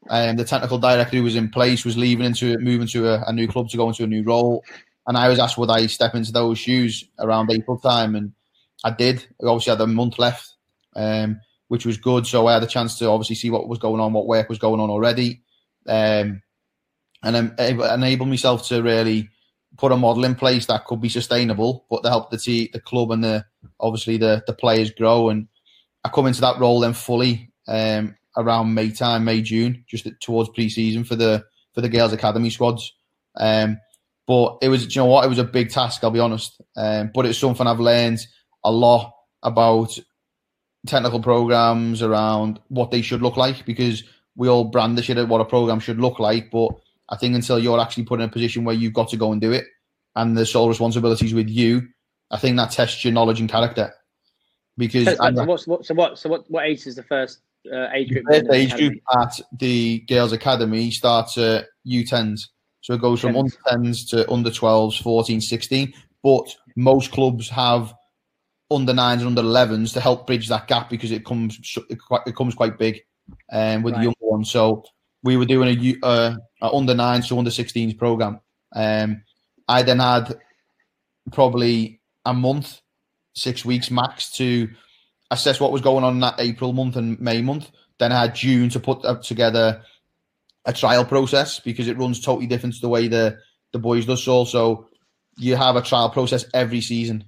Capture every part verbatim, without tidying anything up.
Um, the technical director who was in place was leaving into moving to a, a new club to go into a new role, and I was asked would I step into those shoes around April time, and I did. I obviously had a month left, um, which was good. So I had a chance to obviously see what was going on, what work was going on already, um, and able, enable myself to really put a model in place that could be sustainable, but to help the team, the club, and the obviously the the players grow. And I come into that role then fully. Um, around May time, May, June, just towards pre-season for the for the girls' academy squads. Um, but it was, you know what, it was a big task, I'll be honest. Um, but it's something I've learned a lot about technical programs, around what they should look like, because we all brand the shit at what a program should look like. But I think until you're actually put in a position where you've got to go and do it, and the sole responsibilities with you, I think that tests your knowledge and character. Because so, so, what's, what, so what? So what? What age is the first uh, age group? The first age group at the girls' academy starts at U tens, so it goes from under tens to under twelves, fourteen, sixteen. But most clubs have under nines and under elevens to help bridge that gap, because it comes it, quite, it comes quite big, um, with right. the younger ones. So we were doing a, uh, a under nines to under sixteens program. Um, I then had probably a month. Six weeks max to assess what was going on in that April month and May month. Then I had June to put together a trial process, because it runs totally different to the way the, the boys does. So, so you have a trial process every season.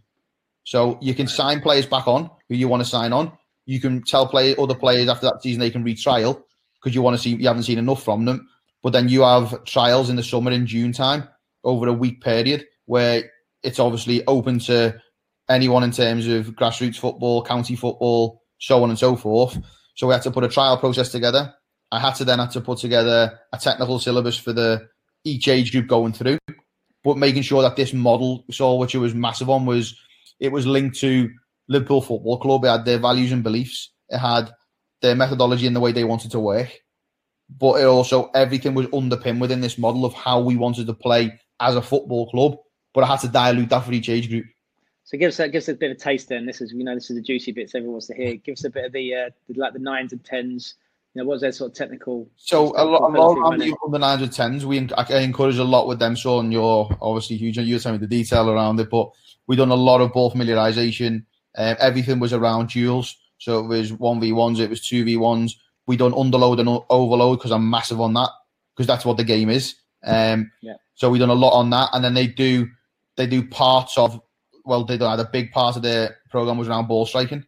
So you can sign players back on who you want to sign on. You can tell play, other players after that season they can retrial because you want to see you haven't seen enough from them. But then you have trials in the summer in June time over a week period where it's obviously open to anyone in terms of grassroots football, county football, so on and so forth. So we had to put a trial process together. I had to then have to put together a technical syllabus for the each age group going through, but making sure that this model, so which it was massive on, was it was linked to Liverpool Football Club. It had their values and beliefs. It had their methodology and the way they wanted to work. But it also, everything was underpinned within this model of how we wanted to play as a football club. But I had to dilute that for each age group. So give us, give us a bit of a taste then. This is, you know, this is the juicy bits everyone wants to hear. Give us a bit of the, uh, the like the nines and tens. You know, what was their sort of technical? So a lot, a lot around the, the nines and tens. We I encourage a lot with them. So, and you're obviously huge. You're telling me the detail around it, but we done a lot of ball familiarisation. Um, everything was around duels. So it was one v ones. It was two v ones. We done underload and overload because I'm massive on that, because that's what the game is. Um, yeah. So we done a lot on that, and then they do they do parts of. Well, they had a big part of their program was around ball striking.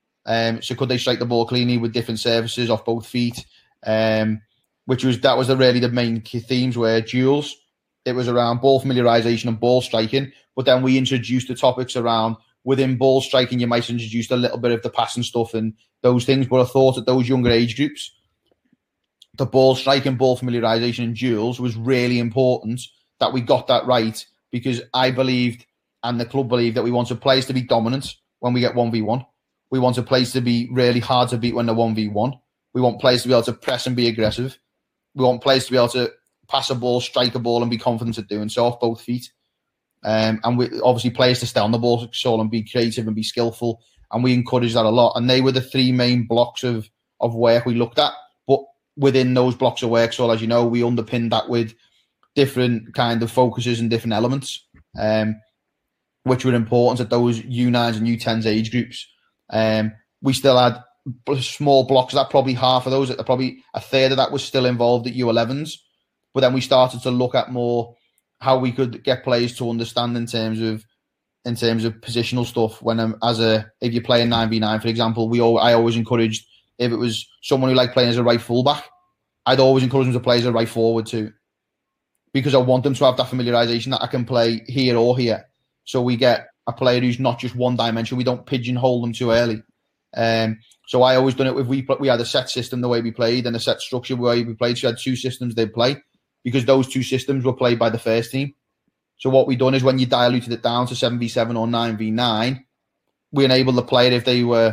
Um, so could they strike the ball cleanly with different surfaces off both feet? Um, which was that was the, really the main key themes were duels. It was around ball familiarisation and ball striking. But then we introduced the topics around within ball striking. You might introduce a little bit of the passing stuff and those things. But I thought at those younger age groups, the ball striking, ball familiarisation, and duels was really important that we got that right, because I believed. And the club believe that we want players to be dominant when we get one v one. We want players to be really hard to beat when they're one v one. We want players to be able to press and be aggressive. We want players to be able to pass a ball, strike a ball, and be confident at doing so off both feet. Um, and we obviously players to stay on the ball so and be creative and be skillful. And we encourage that a lot. And they were the three main blocks of, of work we looked at. But within those blocks of work, so as you know, we underpinned that with different kind of focuses and different elements. Um, which were important at those U nines and U tens age groups. Um, we still had small blocks, that probably half of those, probably a third of that was still involved at U elevens. But then we started to look at more how we could get players to understand in terms of in terms of positional stuff. When um, as a if you play a nine v nine, for example, we all, I always encouraged, if it was someone who liked playing as a right fullback, I'd always encourage them to play as a right forward too, because I want them to have that familiarisation that I can play here or here. So we get a player who's not just one dimension. We don't pigeonhole them too early. Um, so I always done it with we we had a set system the way we played and a set structure the way we played. So we had two systems they'd play, because those two systems were played by the first team. So what we done is when you diluted it down to seven v seven or nine v nine, we enabled the player, if they were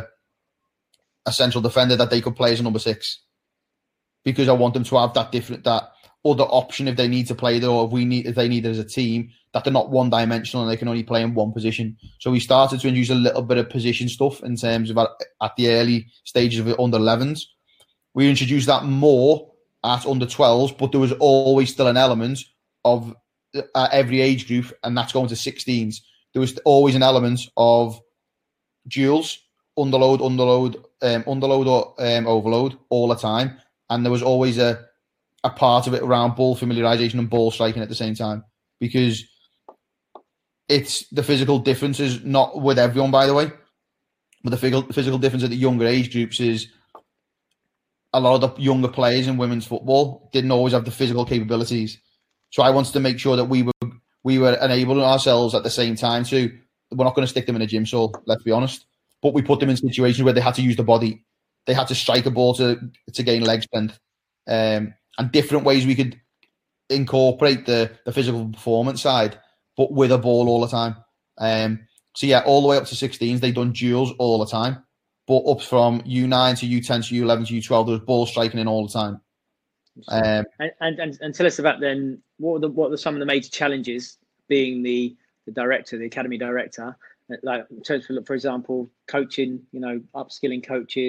a central defender, that they could play as a number six, because I want them to have that different that other option if they need to play there, or if we need if they need it as a team, that they're not one dimensional and they can only play in one position. So we started to introduce a little bit of position stuff in terms of at, at the early stages of it under elevens. We introduced that more at under twelves, but there was always still an element of uh, every age group, and that's going to sixteens. There was always an element of duels, underload, underload, um, underload or um, overload all the time, and there was always a a part of it around ball familiarization and ball striking at the same time, because it's the physical differences, not with everyone, by the way, but the physical, physical difference at the younger age groups is a lot of the younger players in women's football didn't always have the physical capabilities. So I wanted to make sure that we were we were enabling ourselves at the same time to, we're not going to stick them in a gym soul, let's be honest, but we put them in situations where they had to use the body. They had to strike a ball to, to gain leg strength. Um, and different ways we could incorporate the, the physical performance side, but with a ball all the time. Um, so yeah, all the way up to sixteens, they done duels all the time. But up from U nine to U ten to U eleven to U twelve, there was ball striking in all the time. Um, and, and, and and tell us about then, what were, the, what were some of the major challenges being the, the director, the academy director, like, for example, coaching, you know, upskilling coaches,